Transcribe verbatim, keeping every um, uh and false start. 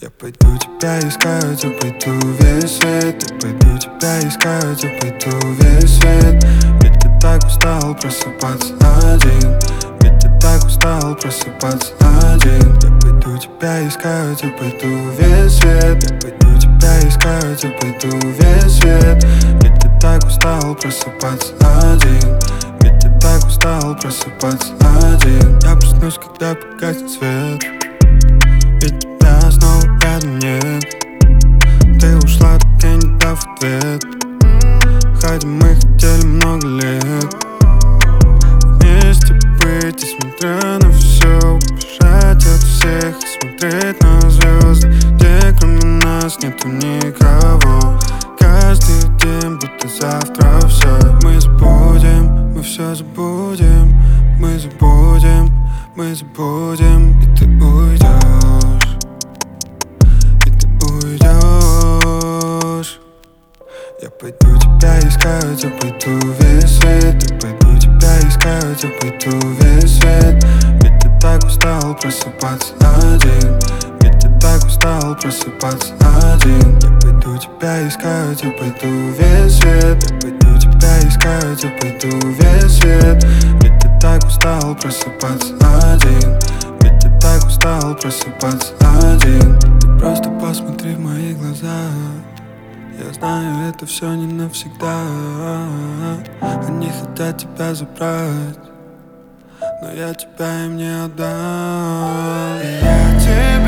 Я пойду тебя искать, я пойду весь свет. Я пойду тебя искать, я пойду весь свет. Ведь я так устал просыпаться один. Ведь я так устал просыпаться один. Я пойду тебя искать, я пойду весь свет. Я пойду тебя искать, я пойду весь свет. Ведь я так устал просыпаться один. Ведь я так устал просыпаться один. Я проснусь, когда погасит свет. Ведь тебя снова рядом нет. Ты ушла, так и не дав ответ. Хотя мы хотели много лет вместе быть и, смотря на все, убежать от всех и смотреть на звезды, где кроме нас нету никого. Каждый день, будто завтра все мы забудем, мы все забудем. Мы забудем, мы забудем. И ты уйдешь, и ты уйдешь. Я пойду тебя искать, я пойду весь свет. Я пойду тебя искать, я пойду весь свет. Ведь я так устал просыпаться один. Ведь я так устал просыпаться один. Я пойду тебя искать, я пойду весь свет. Я пойду тебя искать, я пойду весь свет. Ведь я так устал просыпаться один. Ведь я так устал просыпаться один. Ты просто посмотри в мои глаза. Я знаю, это все не навсегда. Они хотят тебя забрать, но я тебя им не отдам. И я тебя